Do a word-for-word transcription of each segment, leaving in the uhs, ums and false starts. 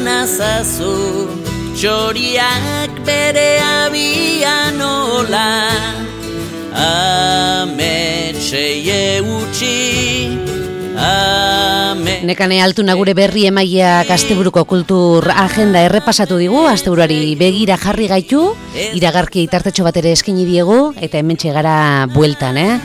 nazazu, txoriak bere abian ola, ametsei eutxi, ame... Nekane Altuna gure berri emaileak asteburuko kultur agenda errepasatu digu, asteburuari begira jarri gaitu, iragarki tartetxo bat ere eskaini diegu, eta hementxe gara bueltan, eh?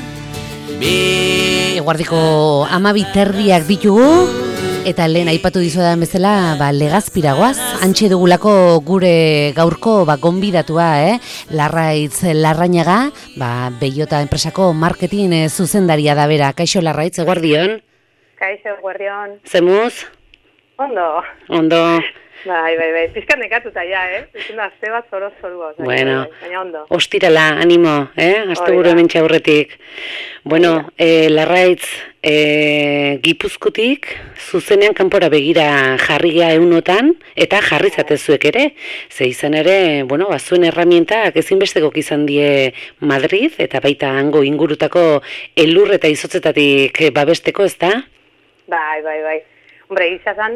Eguardiko amabi terdiak ditugu, eta lehen aipatu dizuedan bezala, ba, Legazpiragoaz, antxe dugulako gure gaurko ba, gonbidatua, eh? Larraitz Larrañaga, ba, Bellota enpresako marketing zuzendaria da bera. Kaixo Larraitz, eguardion? Kaixo, eguardion. Zemuz? Ondo. Ondo. Bai, bai, bai. Pizkat nekatuta ja, eh? Izun da, azte bat zoro zoru. Bueno, baina ondo. Ostirala, animo, eh? Asteburu hementxe aurretik. Bueno, eh, Larraitz, eh, Gipuzkotik, zuzenean kanpora begira jarria eunotan, eta jarri zatezuek ere. Ze izan ere, bueno, bazuen erramientak ezinbestekok izan die Madrid, eta baita hango ingurutako elur eta izotzetatik babesteko, ez da? Bai, bai, bai. Hombre, izazan,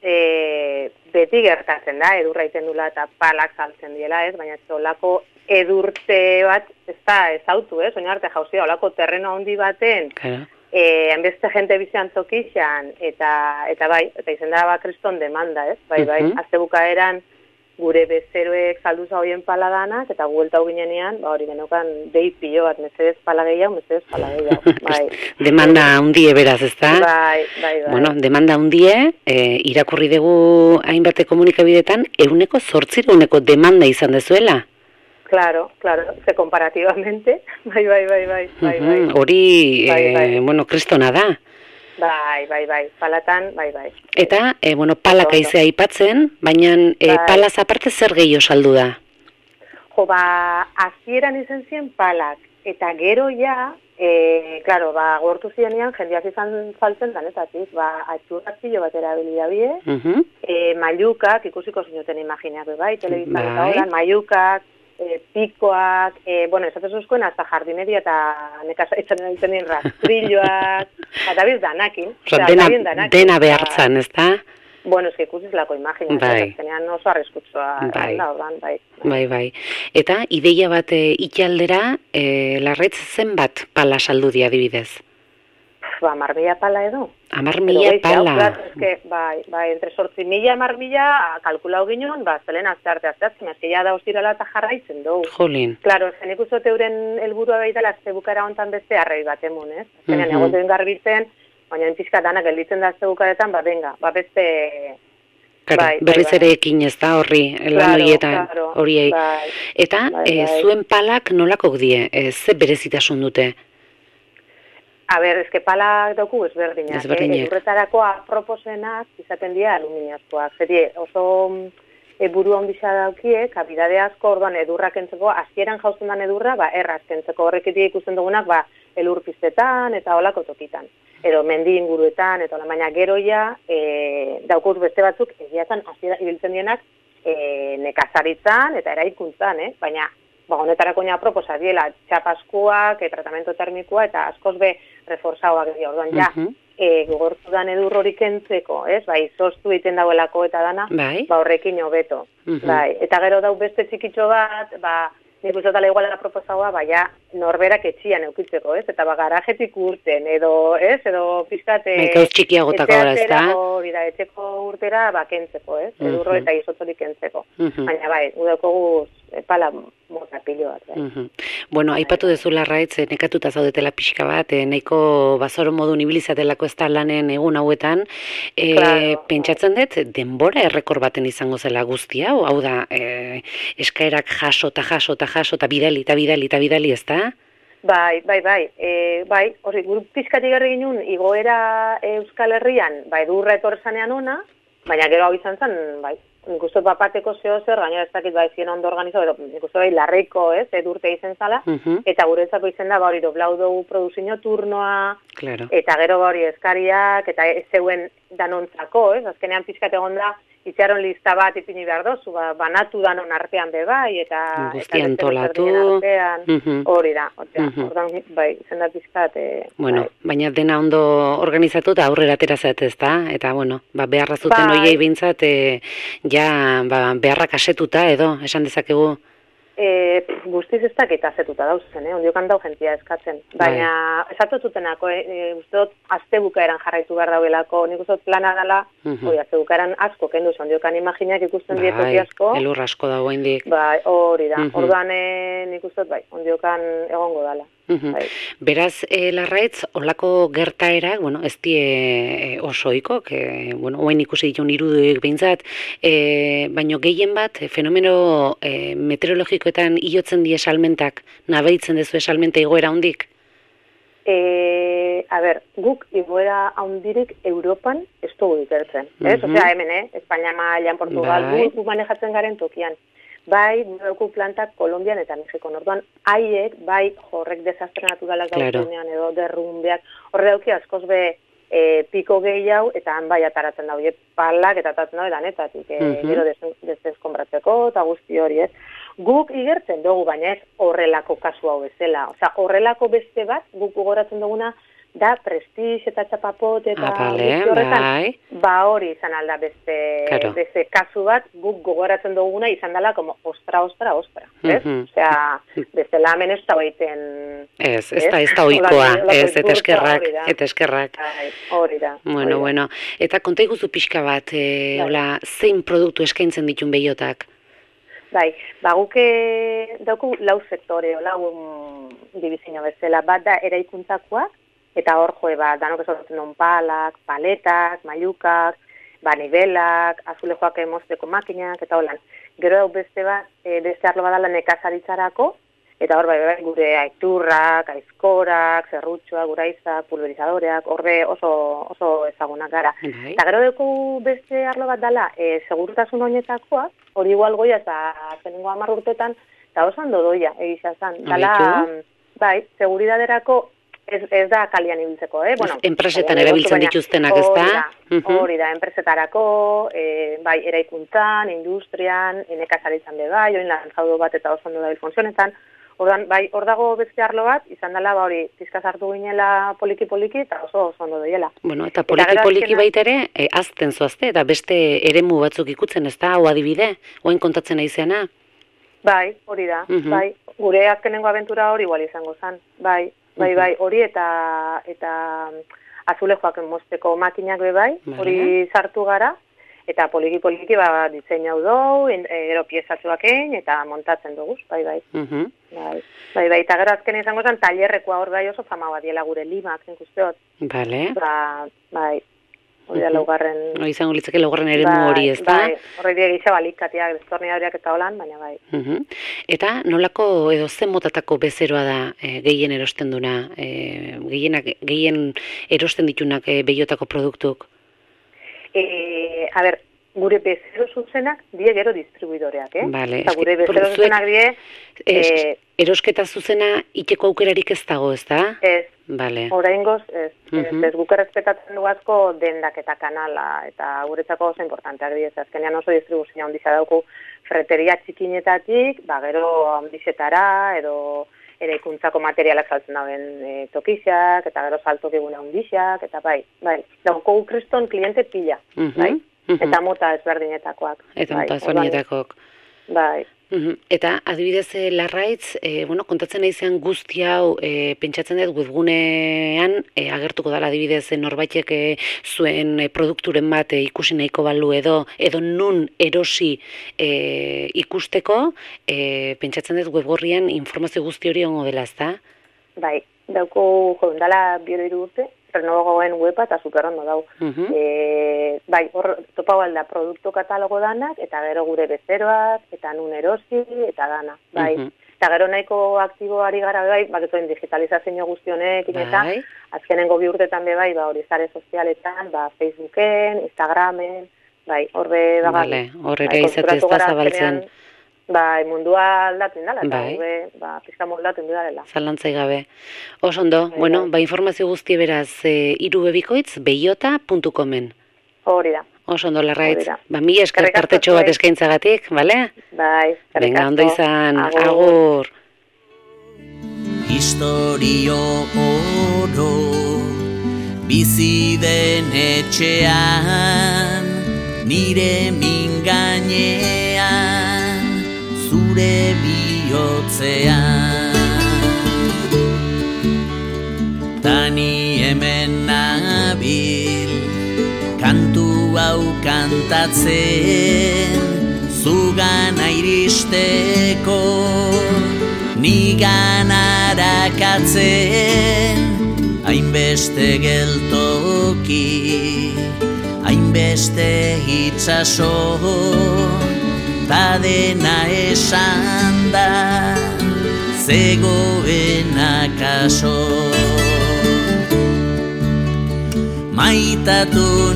e, beti gertatzen da, edurra iten dula eta palak saltzen diela, ez? Baina ez olako edurte bat, ez da, ez autu, ez? Oina arte jauzia, olako terreno handi baten, Claro. eh, enbeste jente bizian tokixan, eta, eta bai, eta izen da ba, kriston demanda, ez? Bai, bai, Mhm. azte bukaeran gure bezeroek salduza hoien paladanak, eta guelta ginenean, ba hori genokan dei pilo bat, mesedez pala gehiago, mesedez pala gehiago, bai. Demanda hundie beraz, ez da? Bai, bai, bai. Bueno, demanda hundie, eh, irakurri dugu hainbate komunikabidetan, euneko zortzireuneko demanda izan dezuela. Claro, claro, ze comparativamente, bai, bai, bai, bai, bai, bai. Mhm, Hori, Bai, bai. eh, bueno, kristona da. Bai, bai, bai, palatan, bai, bai. Eta, eh, bueno, palak Ondo. aizea aipatzen, baina eh, Bai. palaz aparte zer gehiago saldu da? Jo, ba, hasieran izan zien palak, eta gero ja, e, claro, ba, gortu zienean, jendeak izan saltzen danetatik, ba, atxurrak pilo bat erabilia bie, Mhm. e, maiukak, ikusiko zinuten imaginak, bai, telebizan eta Bai. horan, maiukak, e, pikoak, e, bueno, esatez uzkoen, hasta jardineria eta nekazaitzen egiten dien rastrilloak, eta biz danakin. Osa, osea, dena, dabil danakin. dena Ba, behartzan, ez da? Bueno, eski ikusiz lako imaginak, Bai. azkenean oso arriskutsoa, Bai. da, ordan, bai. Bai, bai. Eta, ideia bat e, itxaldera, e, Larraitz zenbat pala saldu di adibidez? Ba, marmila pala edo. Amar Edo mila gehiago, pala. claro, eske, bai, bai, entre sortzi mila amar mila kalkulau ginen, ba, zelen azte-arte azteatzen, eski ja da ostirala eta jarraitzen dugu. Jolin. Claro, zen ikusote euren helburua baitala, azte bukara hontan beste arrei bat emun, ez? Zenean, Mhm. egoten garbitzen, baina pixka danak gelditzen da azte bukaretan, ba, venga, ba, beste... Claro, bai, bai, berriz bai. ere ekin ez da horri, lan Claro, horietan, claro, horiei. bai, Eta, bai, e, bai. zuen palak nolakok die, e, ze berezitasun dute? A ber, eske palak dauku ezberdinak. Ezberdinak. Eh? Edurretarako aproposenak izaten dira aluminiazkoak. Zeri, oso e, buru ondisa daukie, kabidade asko, orduan edurrak kentzeko, hasieran jauzen dan edurra, ba, erraz kentzeko horrekitik ikusten dugunak, ba, elur piztetan eta olako tokitan. Edo mendi inguruetan, eta hola, baina gero ja, e, daukuz beste batzuk, egiatan hasiera ibiltzen dienak, e, nekazaritzan eta eraikuntzan, eh? Baina, ba, honetarako ja proposa diela, txapaskuak, e, tratamentu termikoa, eta askoz be reforzagoak dira, orduan, ja, Mhm. e, gogortu dan edur hori kentzeko, ez? Bai, zoztu egiten dauelako eta dana, Bai. ba, horrekin hobeto. Mhm. Bai, eta gero dau beste txikitxo bat, ba, nik uste dala igualera proposagoa, baina norberak etxian eukitzeko, ez? Eta ba, garajetik urten, edo, ez? Edo pizkate... Bai, gauz txikiagotako gara, ez da? Hori da, etxeko urtera, ba, kentzeko, ez? Edurro Mhm. eta izotzorik kentzeko. Mhm. Baina bai, gudekogu pala mota pilo bat, bai. Mhm. Bueno, aipatu duzu Larraitz, eh, nekatuta zaudetela pixka bat, eh, nahiko bazoro modun ibilizatelako ez da lanen egun hauetan, eh, Claro. pentsatzen dut, denbora errekor baten izango zela guzti hau, hau da, eh, eskaerak jaso eta jaso eta jaso eta bidali eta bidali eta bidali, ez da? Bai, bai, bai, e, bai, hori, guru pizkatik garri ginen, igoera Euskal Herrian, bai, edurra etorrezanean ona, baina gero hau izan zen, bai, nik uste bapateko zeo zer, gainera ez dakit bai zien ondo organizau, edo nik uste bai larreiko, ez, edurte izen zala, Mhm. eta guretzako izen da, ba hori, doblau dugu produzio turnoa, Claro. eta gero ba hori eskariak, eta ez zeuen danontzako, ez, azkenean pizkat egon da, itxaron lista bat ipini behar dozu, ba, banatu danon artean be bai, eta... Guztian eta tolatu. Hori da, ordan, bai, izan da pizkat... E, bueno, bai. baina dena ondo organizatu eta aurrera atera zatez, da? Eta, bueno, ba, beharra zuten bai. oiei bintzat, e, ja, ba, beharrak asetuta edo, esan dezakegu. E, guztiz ez dakit azetuta dauzen, eh? Ondiokan dau jentia eskatzen. Baina, bai. Esatu zutenako, eh? E, uste dut, azte bukaeran jarraitu behar dauelako, nik uste dut plana dela, uh -huh. oi, azte bukaeran asko kendu, ondiokan imaginak ikusten bai, dietoki asko. Bai, elur asko dago indik. Bai, hori da, uh -huh. orduan eh, nik uste dut, bai, ondiokan egongo dela. Uhum. Bai. Beraz, e, Larraitz, olako gertaerak, bueno, ez die oso oikok, e, bueno, oain ikusi ditun iruduik behintzat, e, baino gehien bat, fenomeno e, meteorologikoetan iotzen die salmentak, nabeitzen dezu salmenta igoera hondik? E, a ber, guk igoera handirik Europan ez dugu ikertzen, ez? Uh -huh. Osea, hemen, eh? Espainia mailan, Portugal, bai. Guk manejatzen garen tokian. Bai, dugu plantak Kolombian eta Mexikon. Orduan, haiek, bai, horrek desastre naturalak claro. Dauzenean edo derrumbeak. Horre dauki askoz be e, piko gehiago eta han bai ataratzen daude palak eta atatzen daude lanetatik. E, uh-huh. Gero deseskonbratzeko eta guzti hori ez. Guk igertzen dugu, baina ez horrelako kasu hau bezala. Osea, horrelako beste bat, guk gogoratzen duguna, da Prestige eta Txapapot eta ah, vale, horretan, bai. Ba hori izan alda beste, claro. beste kasu bat, guk gogoratzen duguna izan dela como ostra, ostra, ostra. Ez? Uh -huh. Osea, beste lamen ez da baiten... Ez, ez da, ez da oikoa, ez, eta eskerrak, eta eskerrak. Hori da. Bueno, da. bueno, eta konta iguzu pixka bat, e, hola, zein produktu eskaintzen ditun behiotak? Bai, ba guke dauku lau sektore, lau um, divizio bezala, bat da eraikuntzakoak, eta hor joe bat, danok esortzen duen palak, paletak, mailukak, ba nivelak, azulejoak emozteko makinak, eta holan. Gero dau beste bat, e, beste arlo badala nekazaritzarako, eta hor bai, bai gure aiturrak, aizkorak, zerrutxoak, guraizak, pulverizadoreak, horre oso, oso ezagunak gara. Bai. Eta gero dugu beste arlo bat dala, e, segurtasun oinetakoak, hori igual goia, eta zenengo hamar urtetan, eta oso ondo doia, egisa zan. Dala, bai, seguridaderako, Ez, ez da kalian ibiltzeko, eh? Bueno, enpresetan erabiltzen dituztenak, ez da? Hori da, enpresetarako, e, bai, eraikuntzan, industrian, nekazaritzan be bai, oin lan jaudo bat eta oso ondo dabil funtzionetan. Ordan, bai, hor dago beste arlo bat, izan dela, ba hori, pizkaz hartu ginela poliki-poliki, eta oso oso ondo doiela. Bueno, eta poliki-poliki baita ere, e, azten zoazte, eta beste eremu batzuk ikutzen, ez da, hau adibide, oin kontatzen aizeana? Bai, hori da, uh -huh. bai, gure azkenengo abentura hori igual izango zen, bai. Bai, bai, hori eta eta azulejoak mozteko makinak be bai, hori sartu gara, eta poliki-poliki ba, diseinau dugu, gero piezatxoakein, eta montatzen dugu, bai, bai. Uh-huh. bai. Bai, bai, eta gero azken izango zen, tailerrekoa hor bai oso fama bat diela gure limak, nik usteot. Vale. Ba, bai. Hori da laugarren... No, izango litzake laugarren ere mu hori, ez da? Bai, horri dira gisa balikatiak, destorniadoriak eta holan, baina bai. Uh-huh. Eta nolako edo zen motatako bezeroa da e, gehien erosten duna, e, gehienak, gehien erosten ditunak e, behiotako produktuk? E, a ber, gure bezero zuzenak die gero distribuidoreak, eh? Vale, eta gure bezero zuzenak die... E, erosketa zuzena iteko aukerarik ez dago, ez da? Ez. Vale. Oraingoz, ez, uh-huh. ez, ez guk errespetatzen du asko dendak eta kanala, eta guretzako oso importanteak diez, azkenean oso distribuzioa ondisa dauku ferreteria txikinetatik, ba, gero ondisetara, edo eraikuntzako materialak saltzen dauen e, tokixak, eta gero saltokiguna ondixak, eta bai, bai, dauko kriston kliente pila, uh-huh. bai, uh-huh. eta mota ezberdinetakoak. Eta mota ezberdinetakoak. Bai. Uhum. Eta adibidez e, Larraitz, e, bueno, kontatzen naizean guzti hau e, pentsatzen dut webgunean e, agertuko dela adibidez e, norbaitek e, zuen e, produkturen bat e, ikusi nahiko balu edo edo nun erosi e, ikusteko, e, pentsatzen dut webgorrian informazio guzti hori ongo dela, ezta? Bai, dauko jo, dala biero urte, renovagoen weba eta superondo dau. Uh-huh. E, bai, hor topau alda produktu katalogo danak, eta gero gure bezeroak, eta nun erosi, eta dana. Bai. Uh-huh. Eta gero nahiko aktiboari gara bai, baketuen digitalizazio guztionek, bai. Eta azkenengo bi urtetan be bai, ba, hori zare sozialetan, ba, Facebooken, Instagramen, bai, horbe bagarri. Vale, horre izate ez da zabaltzen. Bai, mundua aldatu indala, eta bai. Gube, ba, pizka moldatu indala. Zalantzai gabe. Oso ondo, bai, bueno, bai. Ba, informazio guzti beraz, e, irubebikoitz, beiota puntu comen. Hori da. Oso ondo, Larraitz. Hori da. Ba, mila esker Eskerrik asko partetxo bat zuei. eskaintzagatik, bale? Bai, eskerrik Venga, ondo asko. izan, Agur. agur. Historio oro bizi den etxean, nire min gainean, zure bihotzean. Tani hemen nabil, kantu hau kantatzen, zugana iristeko, nigan arakatzen, hainbeste geltoki, hainbeste itxaso, ta dena esan da, zegoen akaso. Maitatu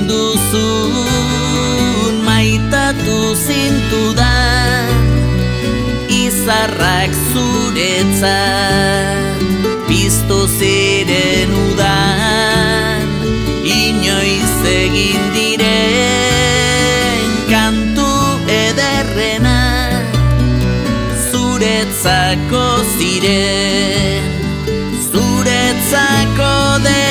ninduzun, maitatu zintudan, izarrak zuretzat piztu ziren udan, inoiz egin diren kantu ederrena, zuretzako ziren, zuretzako den.